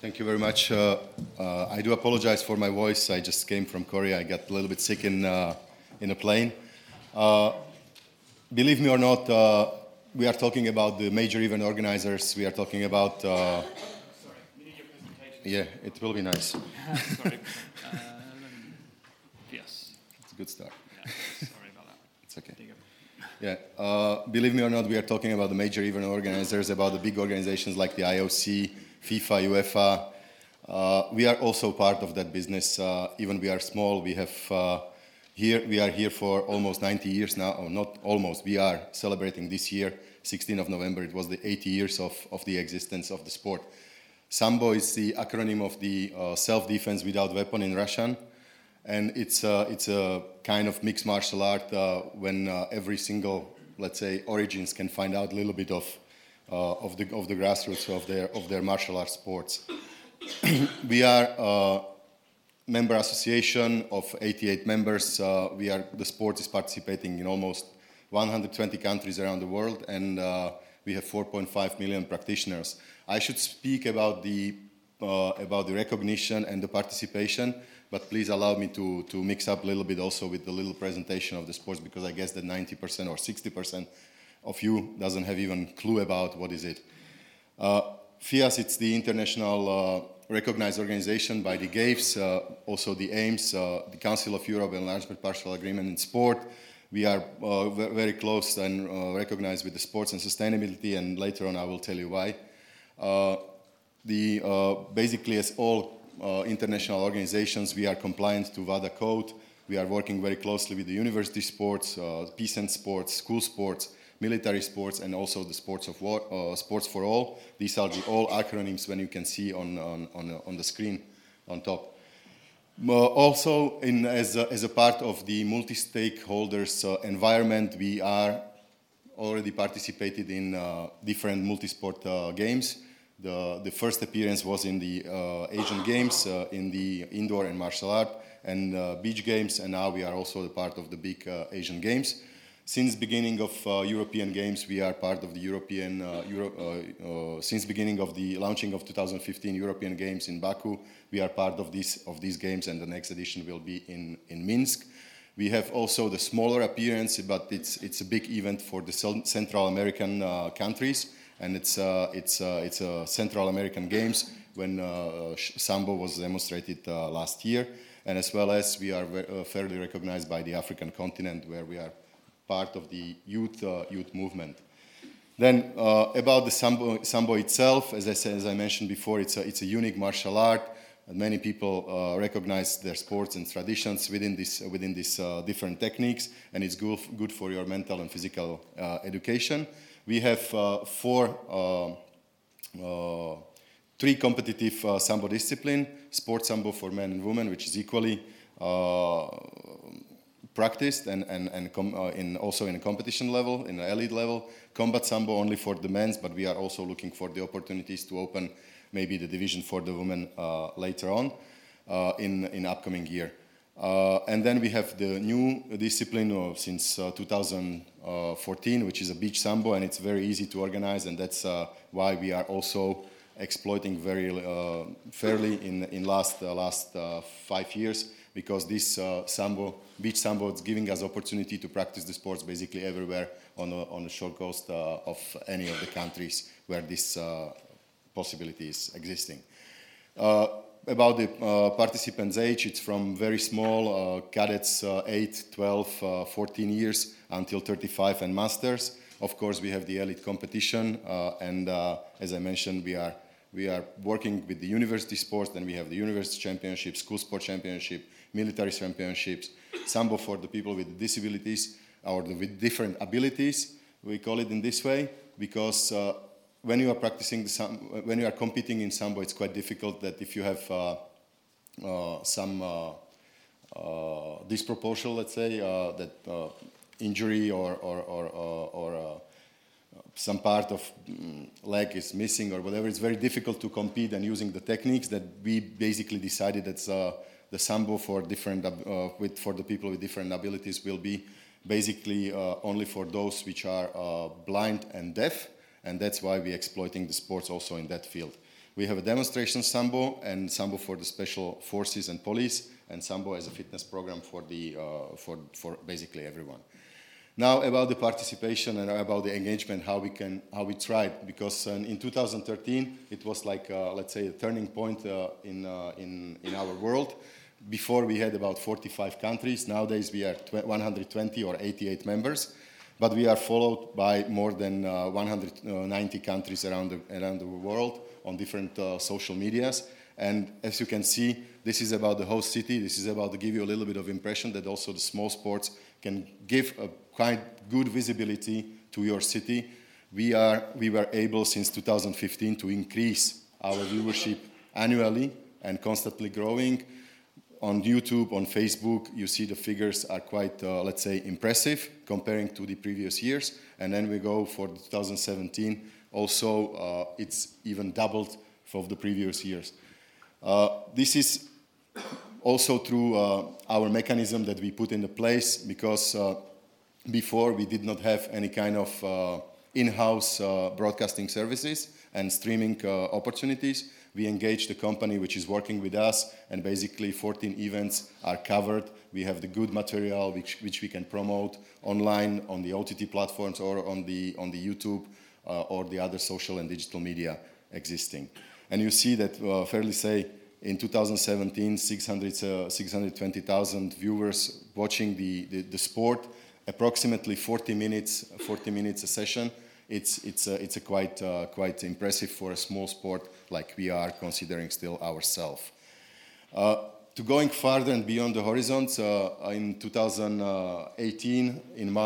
Thank you very much. I do apologize for my voice. I just came from Korea. I got a little bit sick in a plane. Believe me or not, we are talking about the major event organizers. We are talking about. Sorry, we need your presentation. Yeah, it will be nice. Sorry. Yes. It's a good start. Yeah, sorry about that. It's okay. There you go. Yeah, believe me or not, we are talking about the major event organizers, about the big organizations like the IOC, FIFA, UEFA. We are also part of that business. Even we are small. We are here for almost 90 years now. Or not almost. We are celebrating this year, 16th of November. It was the 80 years of the existence of the sport. Sambo is the acronym of the self-defense without weapon in Russian. And it's a kind of mixed martial art when every single, let's say, origins can find out a little bit of the grassroots of their martial arts sports. We are a member association of 88 members. The sport is participating in almost 120 countries around the world, and we have 4.5 million practitioners. I should speak about the recognition and the participation. But please allow me to mix up a little bit also with the little presentation of the sports, because I guess that 90% or 60% of you doesn't have even clue about what is it. FIAS, it's the international recognized organization by the GAFES, also the AIMS, the Council of Europe Enlargement Partial Agreement in Sport. We are very close and recognized with the sports and sustainability, and later on I will tell you why. Basically, as all international organizations, we are compliant to WADA code. We are working very closely with the university sports, peace and sports, school sports, military sports, and also the sports of war, sports for all. These are the all acronyms when you can see on the screen on top. Also, as a part of the multi-stakeholders environment, we are already participated in different multi-sport games. The first appearance was in the Asian Games, in the indoor and martial art and beach games, and now we are also a part of the big Asian Games. Since beginning of European Games, we are part of the since beginning of the launching of 2015 European Games in Baku, we are part of these games, and the next edition will be in Minsk. We have also the smaller appearance, but it's a big event for the Central American countries. And it's a Central American Games when Sambo was demonstrated last year, and as well as we are fairly recognized by the African continent, where we are part of the youth movement. Then about the Sambo itself, as I mentioned before, it's a unique martial art. Many people recognize their sports and traditions within these different techniques, and it's good for your mental and physical education. We have three competitive Sambo discipline: sport Sambo for men and women, which is equally practiced and also in a competition level, in an elite level. Combat Sambo only for the men's, but we are also looking for the opportunities to open maybe the division for the women later on in upcoming year. And then we have the new discipline since 2014, which is a beach Sambo, and it's very easy to organize, and that's why we are also exploiting very fairly in last 5 years, because this beach Sambo is giving us opportunity to practice the sports basically everywhere on the shore coast of any of the countries where this possibility is existing. About the participants' age, it's from very small cadets, 8, 12, 14 years, until 35 and masters. Of course, we have the elite competition, and as I mentioned, we are working with the university sports. Then we have the university championship, school sport championship, military championships, Sambo for the people with disabilities or with different abilities. We call it in this way because when you are practicing when you are competing in Sambo, it's quite difficult that if you have some disproportion, let's say, that injury or some part of leg is missing or whatever, it's very difficult to compete and using the techniques that we basically decided that the Sambo for for the people with different abilities will be basically only for those which are blind and deaf. And that's why we're exploiting the sports also in that field. We have a demonstration Sambo and Sambo for the special forces and police, and Sambo as a fitness program for for basically everyone. Now about the participation and about the engagement, how we tried, because in 2013 it was like let's say a turning point in our world. Before we had about 45 countries. Nowadays we are 120 or 88 members, but we are followed by more than 190 countries around the world on different social medias. And as you can see, this is about the host city. This is about to give you a little bit of impression that also the small sports can give a quite good visibility to your city. We were able since 2015 to increase our viewership annually and constantly growing. On YouTube, on Facebook, you see the figures are quite, let's say, impressive comparing to the previous years. And then we go for 2017, also it's even doubled from the previous years. This is also through our mechanism that we put into place, because before we did not have any kind of in-house broadcasting services and streaming opportunities. We engaged a company which is working with us, and basically 14 events are covered. We have the good material which we can promote online on the OTT platforms or on the YouTube or the other social and digital media existing. And you see that, fairly say, in 2017, 620,000 viewers watching the sport, approximately 40 minutes a session. It's a quite impressive for a small sport like we are considering still ourselves. To going farther and beyond the horizons, in 2018, in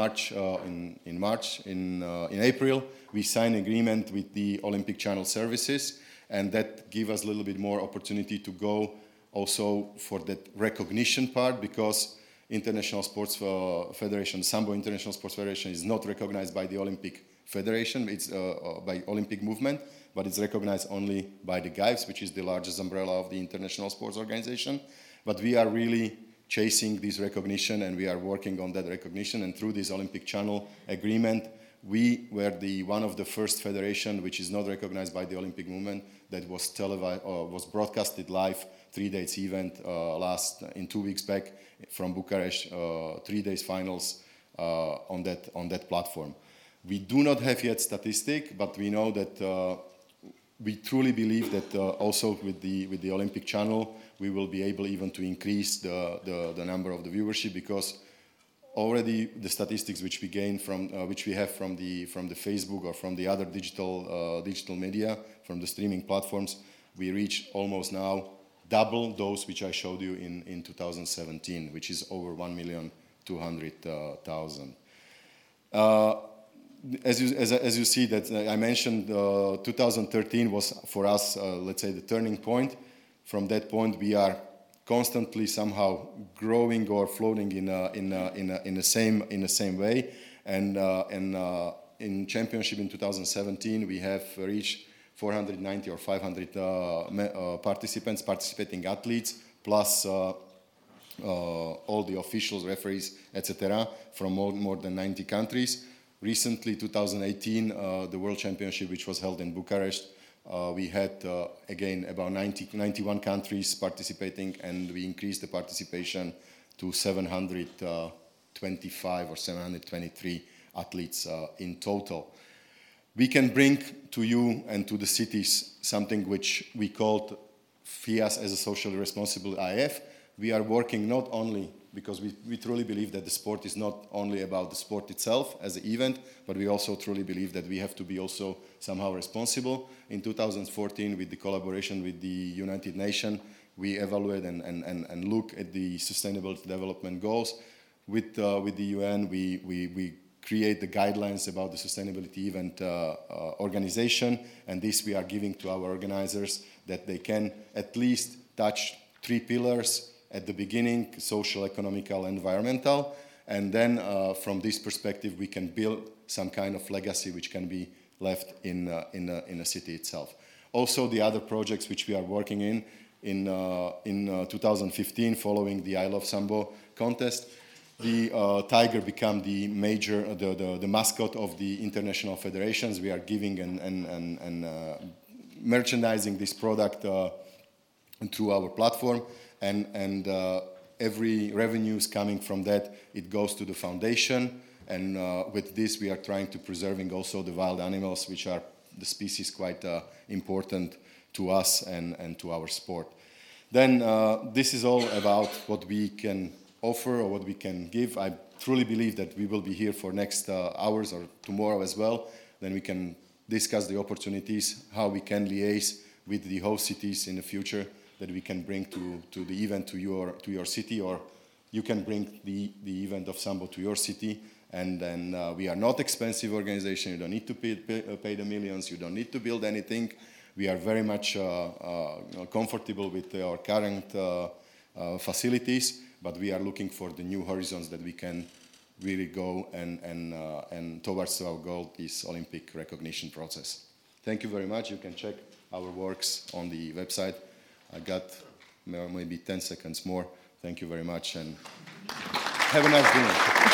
April, we signed an agreement with the Olympic Channel Services, and that gave us a little bit more opportunity to go also for that recognition part, because International Sports Federation, Sambo International Sports Federation, is not recognized by the Olympic Federation. It's by Olympic movement, but it's recognized only by the GAIFs, which is the largest umbrella of the International Sports Organization. But we are really chasing this recognition, and we are working on that recognition. And through this Olympic Channel agreement, we were one of the first federation which is not recognized by the Olympic movement that was televised or was broadcasted live 3 days event in 2 weeks back from Bucharest, 3 days finals on that platform. We do not have yet statistic, but we know that we truly believe that also with the Olympic Channel we will be able even to increase the number of the viewership, because already the statistics which we gain from which we have from the Facebook or from the other digital media, from the streaming platforms, we reach almost now double those which I showed you in 2017, which is over 1,200,000. As you see that I mentioned, 2013 was for us, let's say, the turning point. From that point, we are constantly somehow growing or floating in the same way. And in championship in 2017, we have reached 490 or 500 participating athletes, plus all the officials, referees, etc., from more than 90 countries. Recently, 2018, the World Championship, which was held in Bucharest, we had, again, about 91 countries participating, and we increased the participation to 725 or 723 athletes in total. We can bring to you and to the cities something which we called FIAS as a socially responsible IF. We are working not only because we truly believe that the sport is not only about the sport itself as an event, but we also truly believe that we have to be also somehow responsible. In 2014, with the collaboration with the United Nations, we evaluate and look at the Sustainable Development Goals. With the UN, we create the guidelines about the sustainability event organization, and this we are giving to our organizers, that they can at least touch 3 pillars at the beginning: social, economical, environmental, and then from this perspective we can build some kind of legacy which can be left in a city itself. Also, the other projects which we are working in 2015, following the I Love Sambo contest, the tiger became the the mascot of the international federations. We are giving and merchandising this product through our platform, and every revenues coming from that, it goes to the foundation. And with this, we are trying to preserving also the wild animals, which are the species quite important to us and to our sport. Then this is all about what we can offer or what we can give. I truly believe that we will be here for next hours or tomorrow as well. Then we can discuss the opportunities, how we can liaise with the host cities in the future, that we can bring to the event to your city, or you can bring the event of Sambo to your city. And then we are not expensive organization. You don't need to pay the millions. You don't need to build anything. We are very much comfortable with our current facilities, but we are looking for the new horizons that we can really go and towards our goal, this Olympic recognition process. Thank you very much. You can check our works on the website. I got maybe 10 seconds more. Thank you very much, and have a nice dinner.